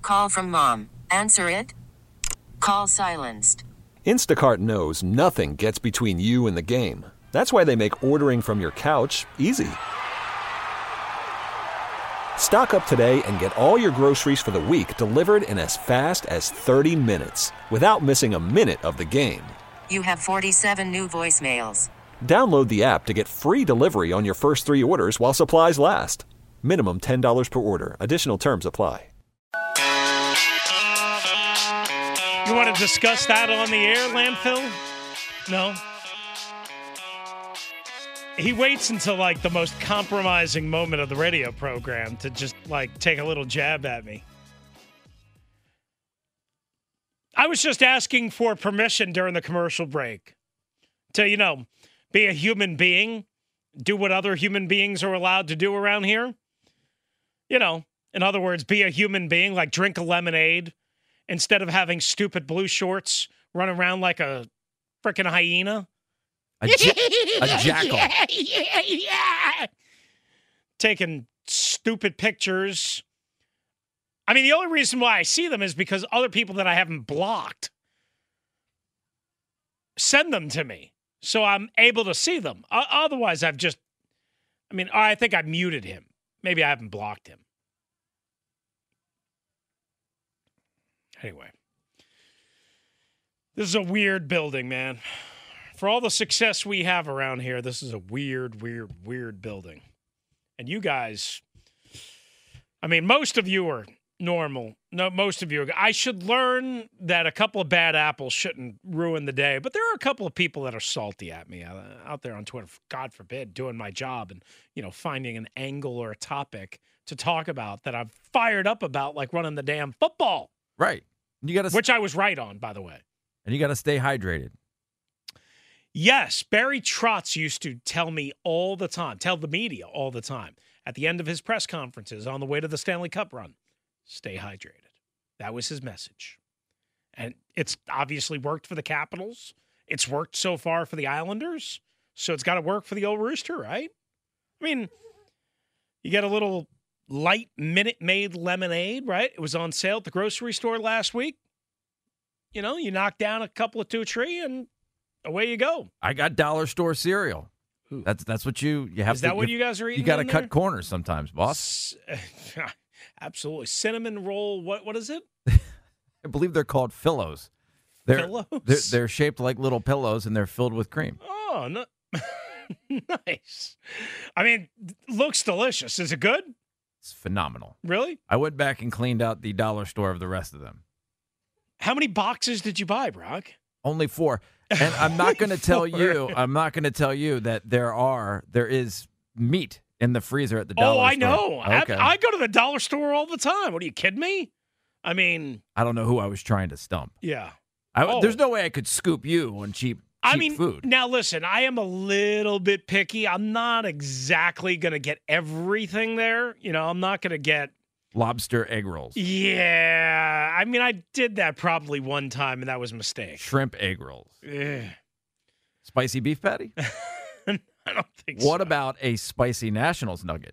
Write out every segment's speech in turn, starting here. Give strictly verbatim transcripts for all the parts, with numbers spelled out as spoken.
Call from mom. Answer it. Call silenced. Instacart knows nothing gets between you and the game. That's why they make ordering from your couch easy. Stock up today and get all your groceries for the week delivered in as fast as thirty minutes without missing a minute of the game. You have forty-seven new voicemails. Download the app to get free delivery on your first three orders while supplies last. Minimum ten dollars per order. Additional terms apply. You want to discuss that on the air, Landfill? No? He waits until, like, the most compromising moment of the radio program to just, like, take a little jab at me. I was just asking for permission during the commercial break to, you know, be a human being, do what other human beings are allowed to do around here. You know, in other words, be a human being, like drink a lemonade instead of having stupid blue shorts run around like a freaking hyena. A, ja- a jackal. Yeah, yeah, yeah. Taking stupid pictures. I mean, the only reason why I see them is because other people that I haven't blocked send them to me. So I'm able to see them. O- otherwise, I've just, I mean, I think I muted him. Maybe I haven't blocked him. Anyway. This is a weird building, man. For all the success we have around here, this is a weird, weird, weird building. And you guys, I mean, most of you are normal. No, most of you are. I should learn that a couple of bad apples shouldn't ruin the day. But there are a couple of people that are salty at me uh, out there on Twitter, God forbid, doing my job and, you know, finding an angle or a topic to talk about that I'm fired up about, like running the damn football. Right. You gotta, Which I was right on, by the way. And you got to stay hydrated. Yes, Barry Trotz used to tell me all the time, tell the media all the time, at the end of his press conferences on the way to the Stanley Cup run, stay hydrated. That was his message. And it's obviously worked for the Capitals. It's worked so far for the Islanders. So it's got to work for the old Rooster, right? I mean, you get a little light Minute Maid lemonade, right? It was on sale at the grocery store last week. You know, you knock down a couple of two tree and away you go. I got dollar store cereal. Ooh. That's that's what you you have. Is to, that what you, you guys are eating? You got to in cut there? corners sometimes, boss. S- Absolutely. Cinnamon roll. What what is it? I believe they're called Phillows. They're, Pillows? They're, they're shaped like little pillows, and they're filled with cream. Oh, no. Nice. I mean, looks delicious. Is it good? It's phenomenal. Really? I went back and cleaned out the dollar store of the rest of them. How many boxes did you buy, Brock? Only four. And I'm not going to tell you, I'm not going to tell you that there are, there is meat in the freezer at the dollar Oh, store. I know. Okay. I, I go to the dollar store all the time. What are you kidding me? I mean, I don't know who I was trying to stump. yeah. I, Oh. There's no way I could scoop you on cheap, cheap I mean, food. now listen, I am a little bit picky. I'm not exactly going to get everything there. You know, I'm not going to get Lobster egg rolls. Yeah, I mean, I did that probably one time, and that was a mistake. Shrimp egg rolls. Ugh. Spicy beef patty? I don't think What so. about a spicy Nationals nugget?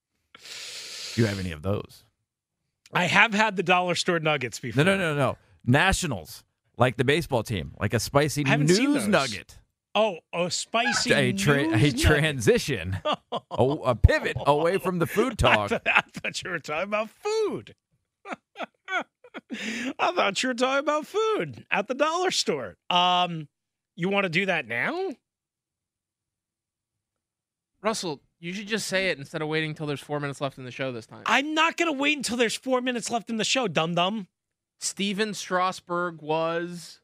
Do you have any of those? I have had the dollar store nuggets before. No, no, no, no. Nationals, like the baseball team, like a spicy I haven't seen news those. nugget. Oh, a spicy A, tra- news a nugget. transition, a, a pivot away from the food I talk. thought, I thought you were talking about food. I thought you were talking about food at the dollar store. Um, you want to do that now? Russell, you should just say it instead of waiting until there's four minutes left in the show this time. I'm not going to wait until there's four minutes left in the show, dum-dum. Steven Strasburg was...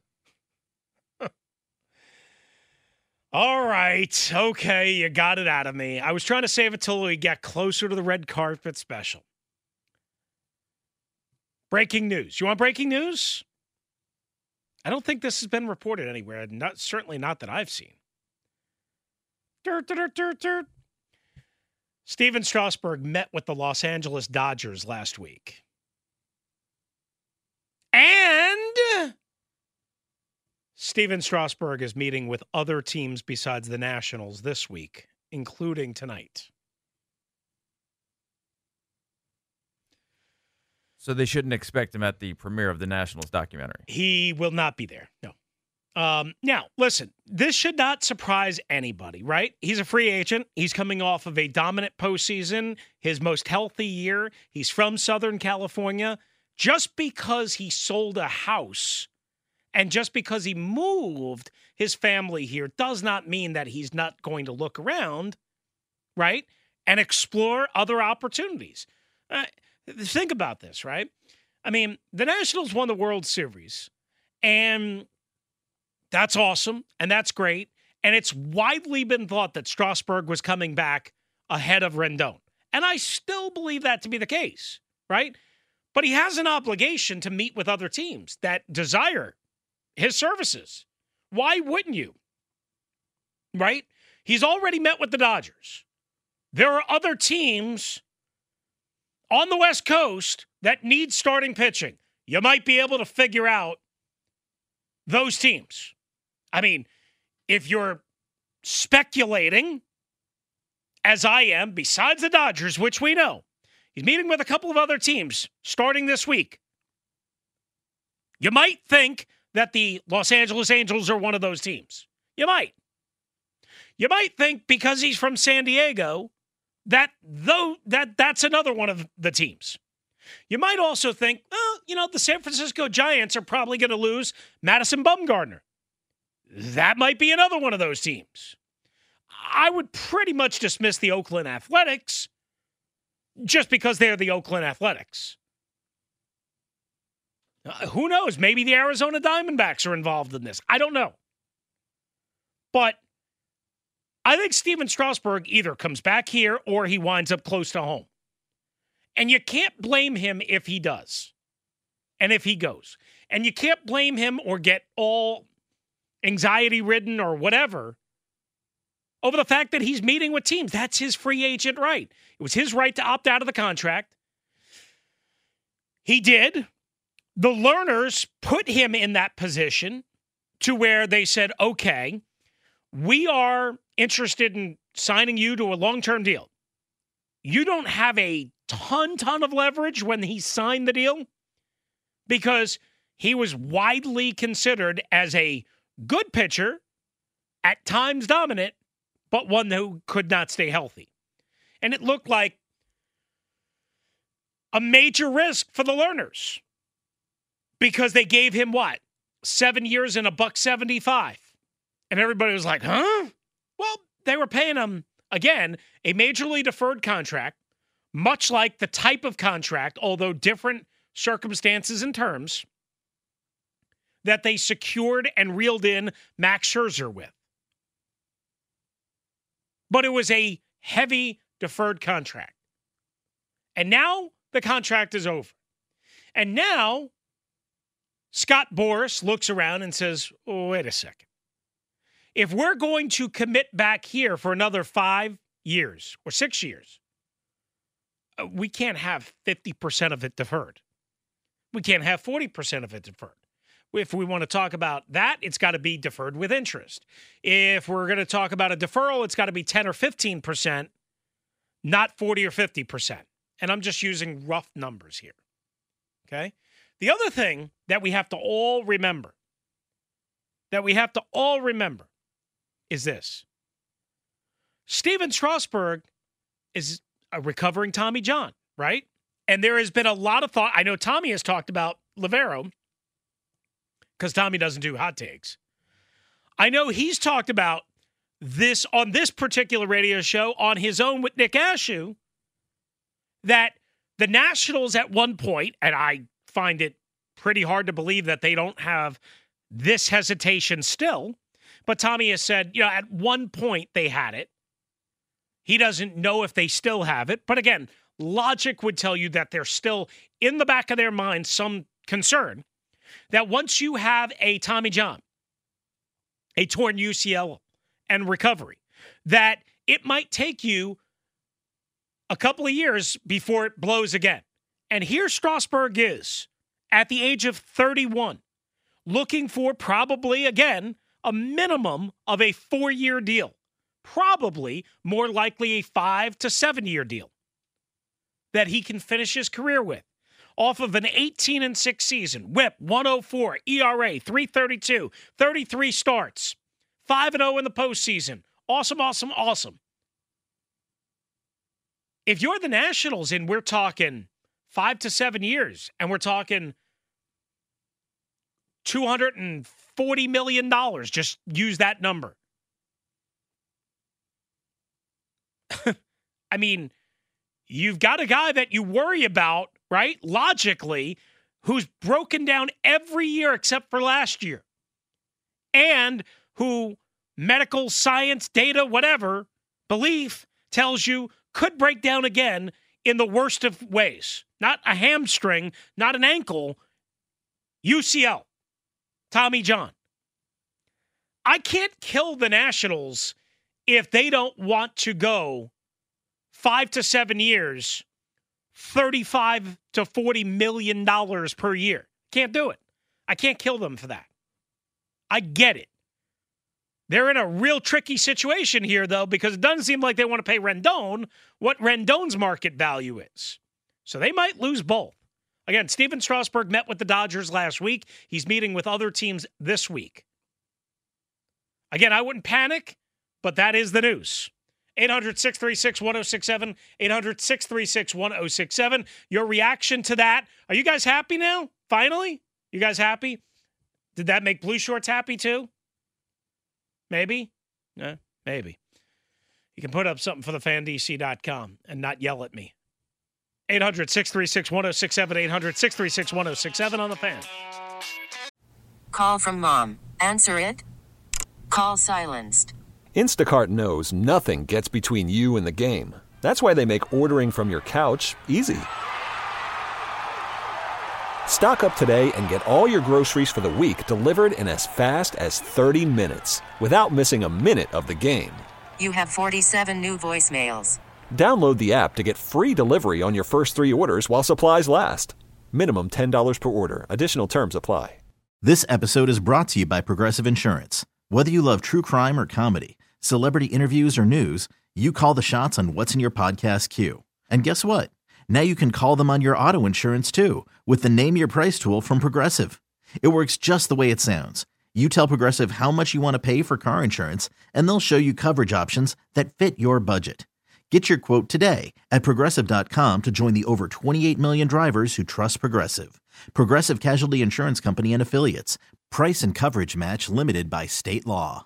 All right. Okay, you got it out of me. I was trying to save it till we get closer to the red carpet special. Breaking news. You want breaking news? I don't think this has been reported anywhere. Not, certainly not that I've seen. Dirt, dirt, dirt, dirt. Steven Strasburg met with the Los Angeles Dodgers last week. And Steven Strasburg is meeting with other teams besides the Nationals this week, including tonight. So they shouldn't expect him at the premiere of the Nationals documentary. He will not be there. No. Um, now, listen, this should not surprise anybody, right? He's a free agent. He's coming off of a dominant postseason, his most healthy year. He's from Southern California. Just because he sold a house and just because he moved his family here does not mean that he's not going to look around, right, and explore other opportunities. Uh, think about this, right? I mean, the Nationals won the World Series, and that's awesome, and that's great. And it's widely been thought that Strasburg was coming back ahead of Rendon. And I still believe that to be the case, right? But he has an obligation to meet with other teams that desire his services. Why wouldn't you? Right? He's already met with the Dodgers. There are other teams on the West Coast that need starting pitching. You might be able to figure out those teams. I mean, if you're speculating, as I am, besides the Dodgers, which we know, he's meeting with a couple of other teams starting this week. You might think that the Los Angeles Angels are one of those teams. You might. You might think because he's from San Diego that though that that's another one of the teams. You might also think, oh, you know, the San Francisco Giants are probably going to lose Madison Bumgarner. That might be another one of those teams. I would pretty much dismiss the Oakland Athletics just because they're the Oakland Athletics. Uh, who knows? Maybe the Arizona Diamondbacks are involved in this. I don't know. But I think Steven Strasburg either comes back here or he winds up close to home. And you can't blame him if he does and if he goes. And you can't blame him or get all anxiety-ridden or whatever over the fact that he's meeting with teams. That's his free agent right. It was his right to opt out of the contract. He did. The Lerners put him in that position to where they said, okay, we are interested in signing you to a long-term deal. You don't have a ton, ton of leverage when he signed the deal because he was widely considered as a good pitcher, at times dominant, but one who could not stay healthy. And it looked like a major risk for the Lerners because they gave him what? Seven years and a buck seventy-five. And everybody was like, huh? Well, they were paying him, again, a majorly deferred contract, much like the type of contract, although different circumstances and terms, that they secured and reeled in Max Scherzer with. But it was a heavy deferred contract. And now the contract is over. And now Scott Boras looks around and says, oh, wait a second. If we're going to commit back here for another five years or six years, we can't have fifty percent of it deferred. We can't have forty percent of it deferred. If we want to talk about that, it's got to be deferred with interest. If we're going to talk about a deferral, it's got to be ten or fifteen percent, not forty or fifty percent. And I'm just using rough numbers here. Okay? The other thing that we have to all remember, that we have to all remember is this. Steven Strasburg is a recovering Tommy John, right? And there has been a lot of thought. I know Tommy has talked about Livero, because Tommy doesn't do hot takes. I know he's talked about this on this particular radio show on his own with Nick Ashew, that the Nationals at one point, and I find it pretty hard to believe that they don't have this hesitation still, but Tommy has said, you know, at one point they had it. He doesn't know if they still have it. But again, logic would tell you that there's still in the back of their mind some concern that once you have a Tommy John, a torn U C L and recovery, that it might take you a couple of years before it blows again. And here Strasburg is at the age of thirty-one, looking for probably, again, a minimum of a four-year deal. Probably more likely a five to seven-year deal that he can finish his career with. off of an eighteen and six season. Whip, one oh four, E R A, three thirty-two, thirty-three starts, five and oh in the postseason. Awesome, awesome, awesome. If you're the Nationals and we're talking five to seven years and we're talking two hundred forty million dollars, just use that number. I mean, you've got a guy that you worry about, right? Logically, who's broken down every year except for last year. And who medical science, data, whatever, belief tells you could break down again in the worst of ways. Not a hamstring, not an ankle, U C L, Tommy John. I can't kill the Nationals if they don't want to go five to seven years, thirty-five to forty million dollars per year. Can't do it. I can't kill them for that. I get it. They're in a real tricky situation here, though, because it doesn't seem like they want to pay Rendon what Rendon's market value is. So they might lose both. Again, Steven Strasburg met with the Dodgers last week. He's meeting with other teams this week. Again, I wouldn't panic, but that is the news. eight hundred, six three six, one oh six seven, eight hundred, six three six, one oh six seven. Your reaction to that. Are you guys happy now? Finally? You guys happy? Did that make Blue Shorts happy too? Maybe? Yeah, maybe. You can put up something for the fan D C dot com and not yell at me. eight hundred, six three six, one oh six seven, eight hundred, six three six, one oh six seven on the fan. Call from mom. Answer it. Call silenced. Instacart knows nothing gets between you and the game. That's why they make ordering from your couch easy. Stock up today and get all your groceries for the week delivered in as fast as thirty minutes without missing a minute of the game. You have forty-seven new voicemails. Download the app to get free delivery on your first three orders while supplies last. Minimum ten dollars per order. Additional terms apply. This episode is brought to you by Progressive Insurance. Whether you love true crime or comedy, celebrity interviews or news, you call the shots on what's in your podcast queue. And guess what? Now you can call them on your auto insurance too with the Name Your Price tool from Progressive. It works just the way it sounds. You tell Progressive how much you want to pay for car insurance, and they'll show you coverage options that fit your budget. Get your quote today at Progressive dot com to join the over twenty-eight million drivers who trust Progressive. Progressive Casualty Insurance Company and Affiliates. Price and coverage match limited by state law.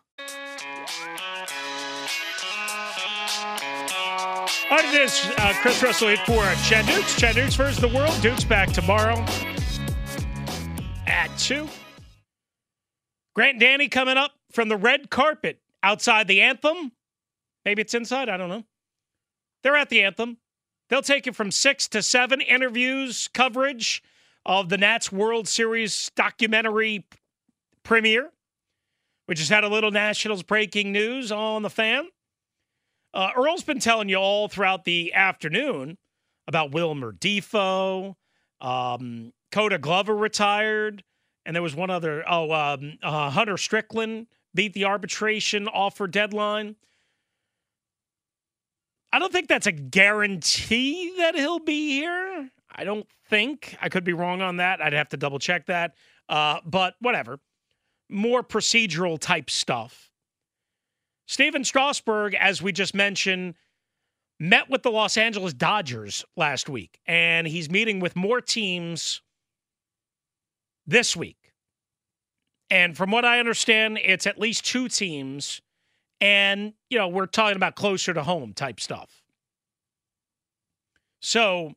All right, it is uh, Chris Russell here for Chad Dukes. Chad Dukes versus the world. Dukes back tomorrow at two. Grant and Danny coming up from the red carpet outside the Anthem. Maybe it's inside. I don't know. They're at the Anthem. They'll take it from six to seven interviews, coverage of the Nats World Series documentary premiere. We just had a little Nationals breaking news on the fan. Uh, Earl's been telling you all throughout the afternoon about Wilmer Defoe, um, Coda Glover retired, and there was one other, oh, um, uh, Hunter Strickland beat the arbitration offer deadline. I don't think that's a guarantee that he'll be here. I don't think. I could be wrong on that. I'd have to double check that. Uh, but whatever. More procedural type stuff. Steven Strasburg, as we just mentioned, met with the Los Angeles Dodgers last week, and he's meeting with more teams this week. And from what I understand, it's at least two teams, and, you know, we're talking about closer to home type stuff. So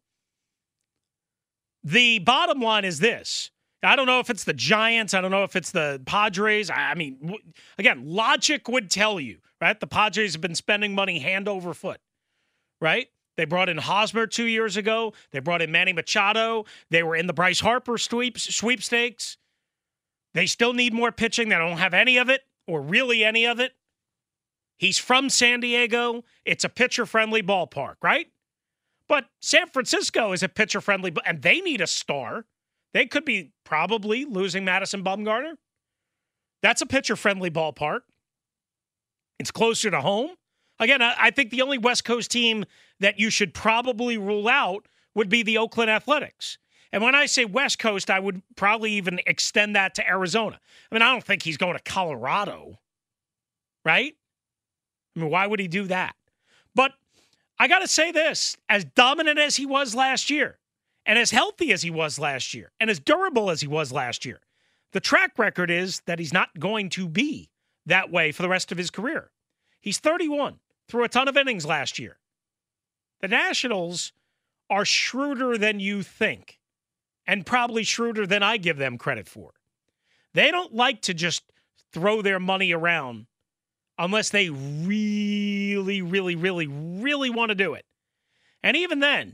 the bottom line is this. I don't know if it's the Giants. I don't know if it's the Padres. I mean, again, logic would tell you, right? The Padres have been spending money hand over foot, right? They brought in Hosmer two years ago. They brought in Manny Machado. They were in the Bryce Harper sweeps, sweepstakes. They still need more pitching. They don't have any of it, or really any of it. He's from San Diego. It's a pitcher-friendly ballpark, right? But San Francisco is a pitcher-friendly, and they need a star. They could be probably losing Madison Bumgarner. That's a pitcher-friendly ballpark. It's closer to home. Again, I think the only West Coast team that you should probably rule out would be the Oakland Athletics. And when I say West Coast, I would probably even extend that to Arizona. I mean, I don't think he's going to Colorado, right? I mean, why would he do that? But I got to say this, as dominant as he was last year, and as healthy as he was last year, and as durable as he was last year, the track record is that he's not going to be that way for the rest of his career. He's thirty-one, threw a ton of innings last year. The Nationals are shrewder than you think, and probably shrewder than I give them credit for. They don't like to just throw their money around unless they really, really, really, really want to do it. And even then,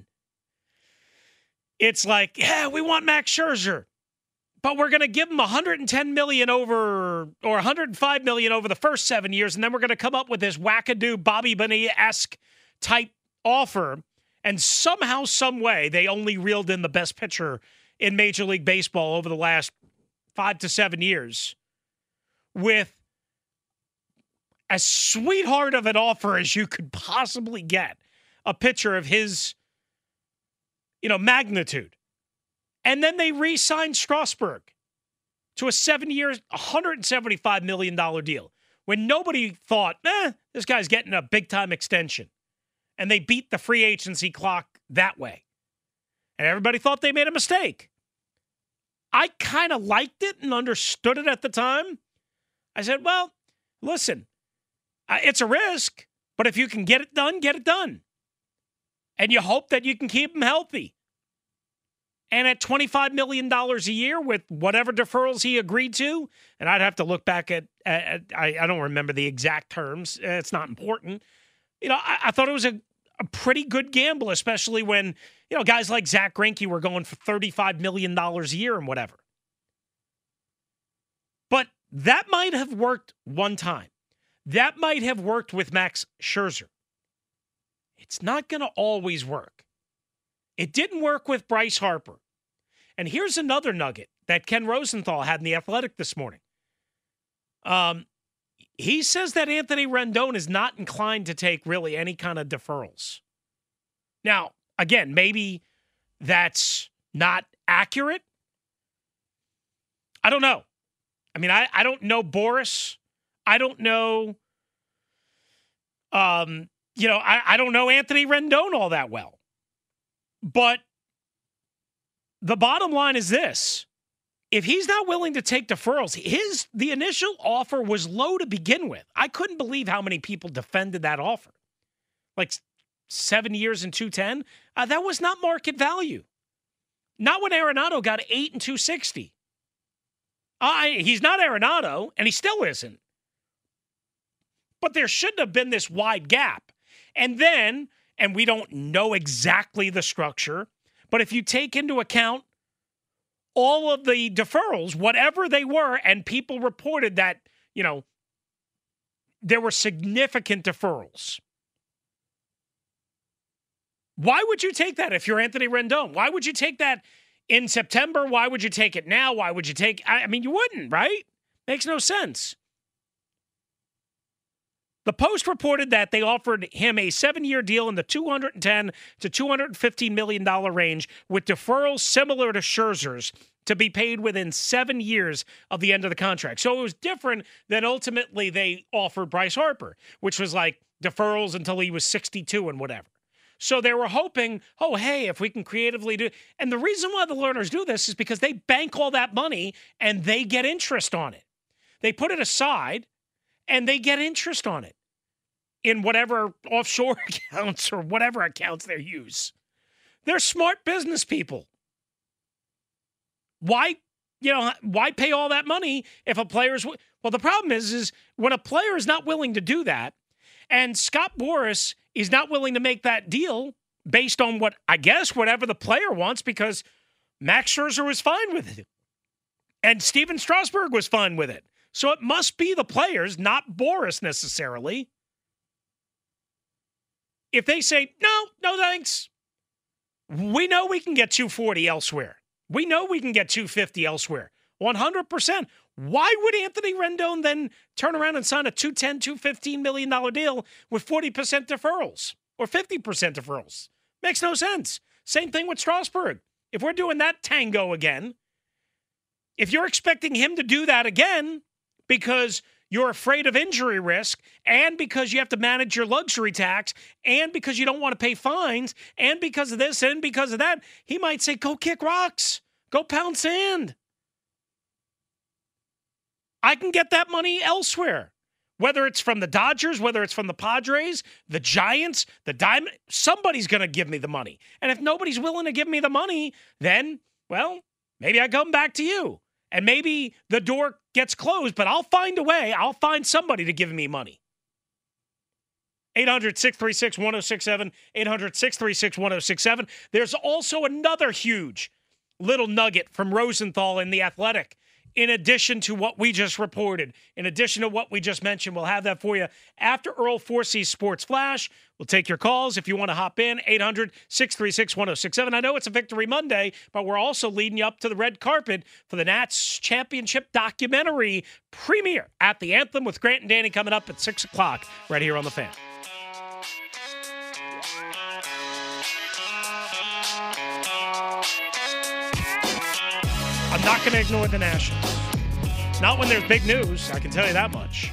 it's like, yeah, we want Max Scherzer, but we're going to give him one hundred ten million dollars over, or one hundred five million dollars over the first seven years, and then we're going to come up with this wackadoo Bobby Bonilla-esque type offer. And somehow, some way, they only reeled in the best pitcher in Major League Baseball over the last five to seven years with as sweetheart of an offer as you could possibly get a pitcher of his, you know, magnitude. And then they re-signed Strasburg to a seven-year, one hundred seventy-five million dollars deal when nobody thought, eh, this guy's getting a big-time extension. And they beat the free agency clock that way. And everybody thought they made a mistake. I kind of liked it and understood it at the time. I said, well, listen, it's a risk, but if you can get it done, get it done. And you hope that you can keep him healthy. And at twenty-five million dollars a year with whatever deferrals he agreed to, and I'd have to look back at, at I, I don't remember the exact terms. It's not important. You know, I, I thought it was a, a pretty good gamble, especially when, you know, guys like Zach Greinke were going for thirty-five million dollars a year and whatever. But that might have worked one time. That might have worked with Max Scherzer. It's not going to always work. It didn't work with Bryce Harper. And here's another nugget that Ken Rosenthal had in The Athletic this morning. Um, he says that Anthony Rendon is not inclined to take really any kind of deferrals. Now, again, maybe that's not accurate. I don't know. I mean, I, I don't know Boris. I don't know, um, you know, I, I don't know Anthony Rendon all that well. But the bottom line is this. If he's not willing to take deferrals, his the initial offer was low to begin with. I couldn't believe how many people defended that offer. Like seven years and two ten. Uh, that was not market value. Not when Arenado got eight and two sixty. I he's not Arenado, and he still isn't. But there shouldn't have been this wide gap. And then, and we don't know exactly the structure, but if you take into account all of the deferrals, whatever they were, and people reported that, you know, there were significant deferrals. Why would you take that if you're Anthony Rendon? Why would you take that in September? Why would you take it now? Why would you take, I mean, you wouldn't, right? Makes no sense. The Post reported that they offered him a seven-year deal in the two hundred ten to two hundred fifteen million dollars range with deferrals similar to Scherzer's to be paid within seven years of the end of the contract. So it was different than ultimately they offered Bryce Harper, which was like deferrals until he was sixty-two and whatever. So they were hoping, oh, hey, if we can creatively do. And the reason why the Lerners do this is because they bank all that money and they get interest on it. They put it aside and they get interest on it in whatever offshore accounts or whatever accounts they use. They're smart business people. Why, you know, why pay all that money if a player's... Well, the problem is, is when a player is not willing to do that, and Scott Boras is not willing to make that deal based on what, I guess, whatever the player wants, because Max Scherzer was fine with it. And Steven Strasburg was fine with it. So it must be the players, not Boras necessarily. If they say, no, no thanks, we know we can get two forty elsewhere. We know we can get two fifty elsewhere. one hundred percent. Why would Anthony Rendon then turn around and sign a two ten, two fifteen million dollars deal with forty percent deferrals or fifty percent deferrals? Makes no sense. Same thing with Strasburg. if we're doing that tango again, if you're expecting him to do that again because you're afraid of injury risk and because you have to manage your luxury tax and because you don't want to pay fines and because of this and because of that, he might say, go kick rocks, go pound sand. I can get that money elsewhere. Whether it's from the Dodgers, whether it's from the Padres, the Giants, the Diamond, somebody's going to give me the money. And if nobody's willing to give me the money, then, well, maybe I come back to you. And maybe the door gets closed, but I'll find a way. I'll find somebody to give me money. eight hundred, six three six, one oh six seven, eight hundred, six three six, one oh six seven. There's also another huge little nugget from Rosenthal in The Athletic. In addition to what we just reported, in addition to what we just mentioned, we'll have that for you after Earl Forsey's Sports Flash. We'll take your calls if you want to hop in, eight hundred, six three six, one oh six seven. I know it's a Victory Monday, but we're also leading you up to the red carpet for the Nats Championship documentary premiere at the Anthem with Grant and Danny coming up at six o'clock right here on The Fan. I'm not going to ignore the Nationals. Not when there's big news, I can tell you that much.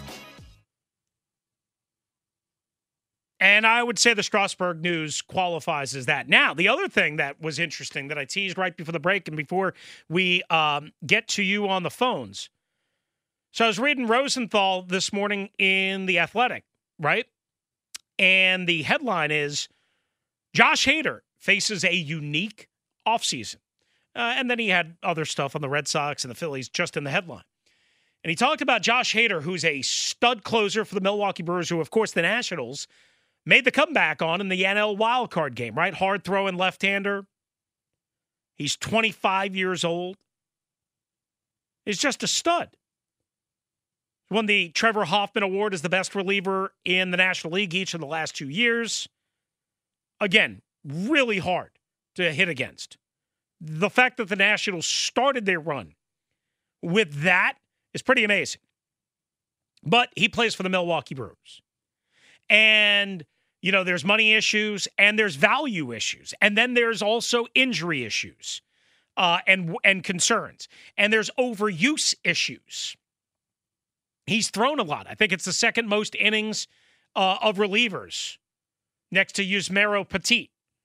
And I would say the Strasburg news qualifies as that. Now, the other thing that was interesting that I teased right before the break and before we um, get to you on the phones. So I was reading Rosenthal this morning in The Athletic, right? And the headline is, Josh Hader faces a unique offseason. Uh, and then he had other stuff on the Red Sox and the Phillies just in the headline. And he talked about Josh Hader, who's a stud closer for the Milwaukee Brewers, who, of course, the Nationals made the comeback on in the N L wildcard game, right? Hard-throwing left-hander. He's twenty-five years old. He's just a stud. Won the Trevor Hoffman Award as the best reliever in the National League each of the last two years. Again, really hard to hit against. The fact that the Nationals started their run with that is pretty amazing. But he plays for the Milwaukee Brewers. And, you know, there's money issues and there's value issues. And then there's also injury issues uh, and, and concerns. And there's overuse issues. He's thrown a lot. I think it's the second most innings uh, of relievers next to Yusmeiro Petit.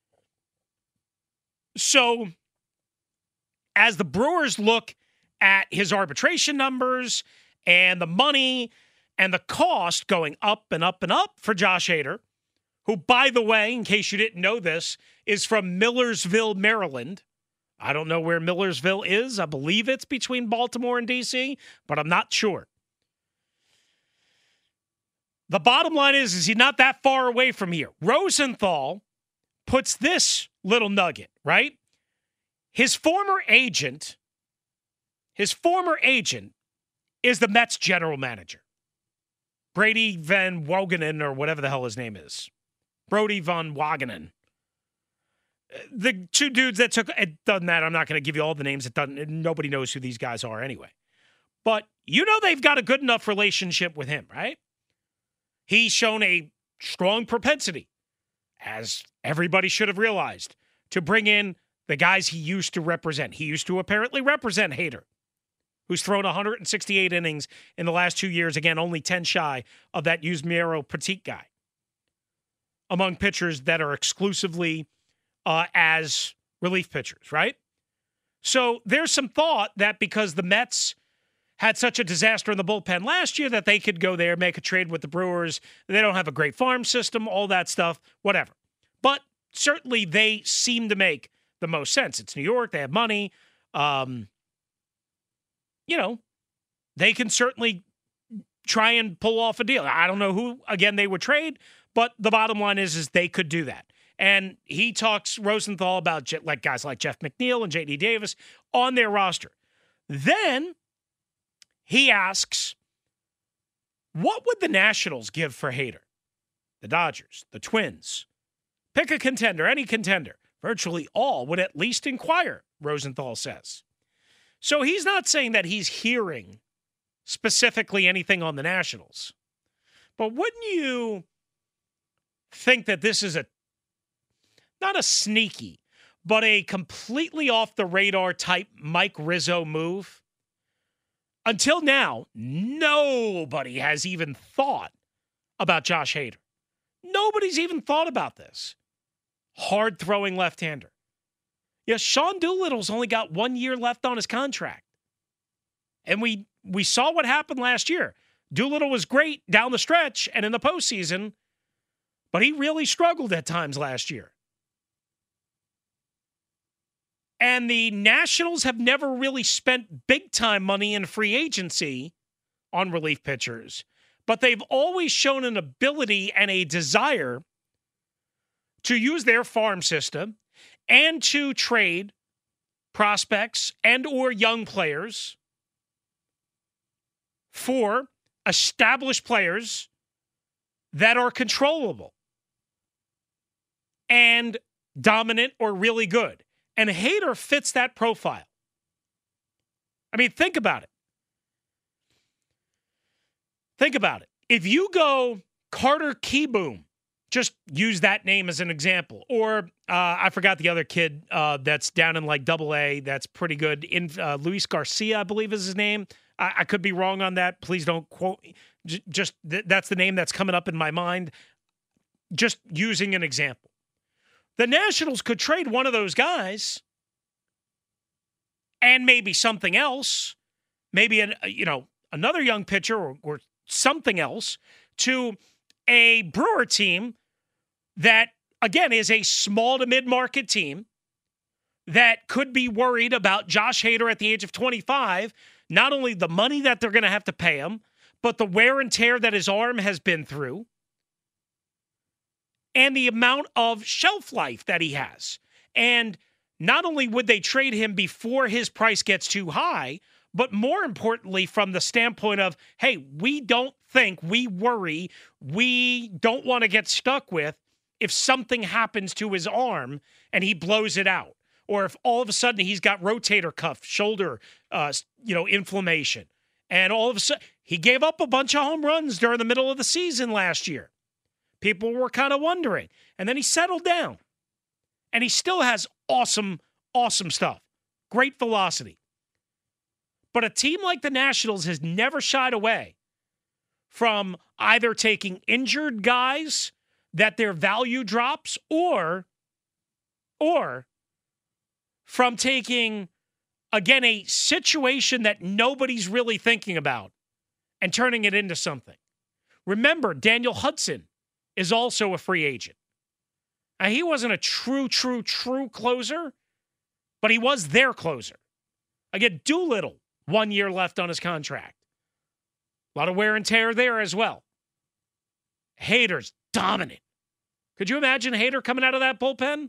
So as the Brewers look at his arbitration numbers and the money and the cost going up and up and up for Josh Hader, who, by the way, in case you didn't know this, is from Millersville, Maryland. I don't know where Millersville is. I believe it's between Baltimore and D C, but I'm not sure. The bottom line is, is he's not that far away from here. Rosenthal puts this little nugget, right? His former agent, his former agent is the Mets general manager. Brady Van Wagenen, or whatever the hell his name is. Brody Van Wagenen. The two dudes that took, it doesn't matter. I'm not going to give you all the names. It doesn't, nobody knows who these guys are anyway. But you know they've got a good enough relationship with him, right? He's shown a strong propensity, as everybody should have realized, to bring in the guys he used to represent. He used to apparently represent Hader, who's thrown one hundred sixty-eight innings in the last two years. Again, only ten shy of that Yusmeiro Petit guy. Among pitchers that are exclusively uh, as relief pitchers, right? So there's some thought that because the Mets had such a disaster in the bullpen last year that they could go there, make a trade with the Brewers. They don't have a great farm system, all that stuff, whatever. But certainly they seem to make the most sense. It's New York. They have money. Um, you know, they can certainly try and pull off a deal. I don't know who, again, they would trade, but the bottom line is, is they could do that. And he talks, Rosenthal, about like guys like Jeff McNeil and J D Davis on their roster. Then he asks, what would the Nationals give for Hader? The Dodgers, the Twins. Pick a contender, any contender. Virtually all would at least inquire, Rosenthal says. So he's not saying that he's hearing specifically anything on the Nationals. But wouldn't you think that this is a, not a sneaky, but a completely off the radar type Mike Rizzo move. Until now, nobody has even thought about Josh Hader. Nobody's even thought about this. Hard throwing left-hander. Yeah, Sean Doolittle's only got one year left on his contract. And we we saw what happened last year. Doolittle was great down the stretch and in the postseason, but he really struggled at times last year. And the Nationals have never really spent big-time money in free agency on relief pitchers, but they've always shown an ability and a desire to use their farm system and to trade prospects and or young players for established players that are controllable and dominant or really good. And Hader fits that profile. I mean, think about it. Think about it. If you go Carter Kieboom, just use that name as an example. Or uh, I forgot the other kid uh, that's down in like double A that's pretty good. In uh, Luis Garcia, I believe is his name. I, I could be wrong on that. Please don't quote. J- just th- that's the name that's coming up in my mind. Just using an example. The Nationals could trade one of those guys and maybe something else, maybe an, you know another young pitcher or, or something else to a Brewer team that, again, is a small to mid-market team that could be worried about Josh Hader at the age of twenty-five, not only the money that they're going to have to pay him, but the wear and tear that his arm has been through, and the amount of shelf life that he has. And not only would they trade him before his price gets too high, but more importantly, from the standpoint of, hey, we don't think, we worry, we don't want to get stuck with if something happens to his arm and he blows it out. Or if all of a sudden he's got rotator cuff, shoulder, uh, you know, inflammation. And all of a sudden, he gave up a bunch of home runs during the middle of the season last year. People were kind of wondering. And then he settled down. And he still has awesome, awesome stuff. Great velocity. But a team like the Nationals has never shied away from either taking injured guys that their value drops or, or from taking, again, a situation that nobody's really thinking about and turning it into something. Remember, Daniel Hudson is also a free agent. Now, he wasn't a true, true, true closer, but he was their closer. Again, Doolittle, one year left on his contract. A lot of wear and tear there as well. Hader's dominant. Could you imagine Hader coming out of that bullpen?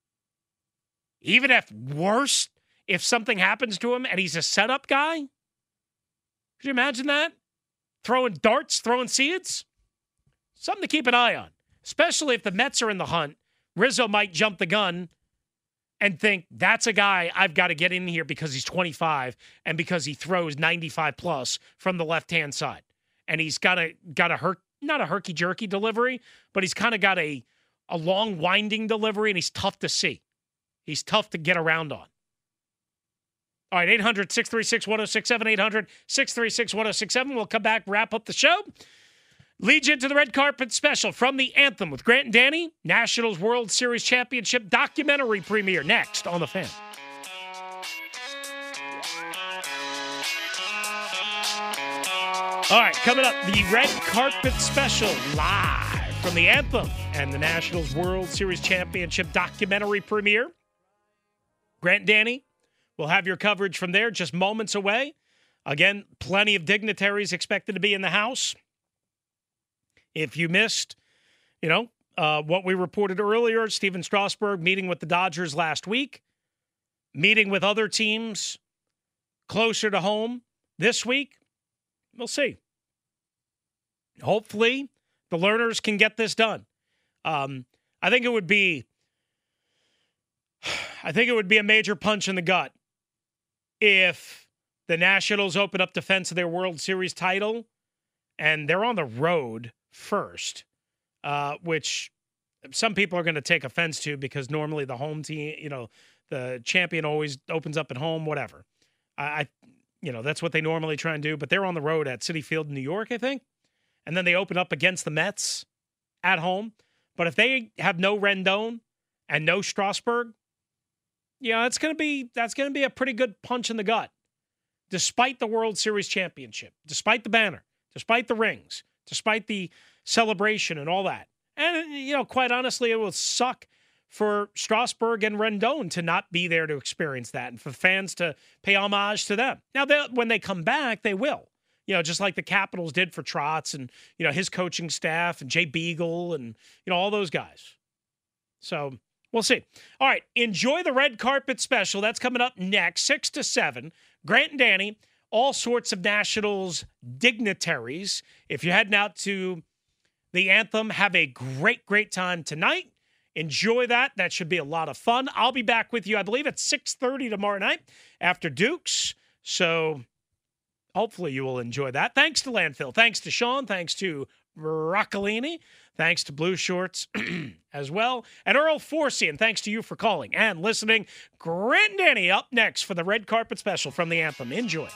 Even if worse, if something happens to him and he's a setup guy? Could you imagine that? Throwing darts, throwing seeds? Something to keep an eye on. Especially if the Mets are in the hunt. Rizzo might jump the gun and think, that's a guy I've got to get in here because he's twenty-five and because he throws ninety-five plus from the left-hand side. And he's got a, got a hurt, not a herky-jerky delivery, but he's kind of got a, a long, winding delivery, and he's tough to see. He's tough to get around on. All right, eight hundred, six three six, one oh six seven, eight hundred, six three six, one oh six seven. We'll come back, wrap up the show. Lead you into the red carpet special from the Anthem with Grant and Danny. Nationals World Series Championship documentary premiere next on The Fan. All right, coming up, the red carpet special live from the Anthem and the Nationals World Series Championship documentary premiere. Grant and Danny will have your coverage from there just moments away. Again, plenty of dignitaries expected to be in the house. If you missed, you know, uh, what we reported earlier, Steven Strasburg meeting with the Dodgers last week, meeting with other teams closer to home this week, we'll see. Hopefully, the Lerners can get this done. Um, I think it would be, I think it would be a major punch in the gut if the Nationals open up defense of their World Series title and they're on the road first, uh, which some people are going to take offense to because normally the home team, you know, the champion always opens up at home, whatever. I, I you know, that's what they normally try and do, but they're on the road at Citi Field in New York, I think. And then they open up against the Mets at home. But if they have no Rendon and no Strasburg, yeah, it's going to be, that's going to be a pretty good punch in the gut. Despite the World Series championship, despite the banner, despite the rings, despite the celebration and all that. And, you know, quite honestly, it will suck for Strasburg and Rendon to not be there to experience that and for fans to pay homage to them. Now, when they come back, they will. You know, just like the Capitals did for Trotz and, you know, his coaching staff and Jay Beagle and, you know, all those guys. So we'll see. All right, enjoy the red carpet special. That's coming up next, six to seven. Grant and Danny, all sorts of Nationals dignitaries. If you're heading out to the Anthem, have a great, great time tonight. Enjoy that. That should be a lot of fun. I'll be back with you, I believe, at six thirty tomorrow night after Dukes. So hopefully you will enjoy that. Thanks to Landfill. Thanks to Sean. Thanks to Broccolini. Thanks to Blue Shorts as well. And Earl Forsey, and thanks to you for calling and listening. Grant and Danny up next for the red carpet special from the Anthem. Enjoy.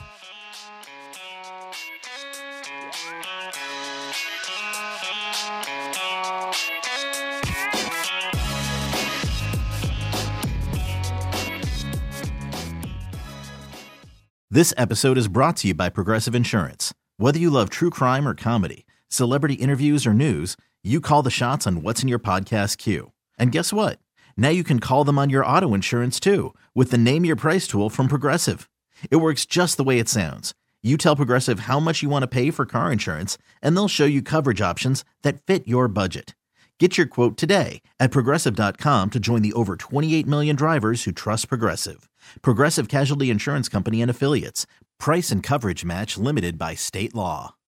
This episode is brought to you by Progressive Insurance. Whether you love true crime or comedy, celebrity interviews or news, you call the shots on what's in your podcast queue. And guess what? Now you can call them on your auto insurance too with the Name Your Price tool from Progressive. It works just the way it sounds. You tell Progressive how much you want to pay for car insurance, and they'll show you coverage options that fit your budget. Get your quote today at Progressive dot com to join the over twenty-eight million drivers who trust Progressive. Progressive Casualty Insurance Company and Affiliates. Price and coverage match limited by state law.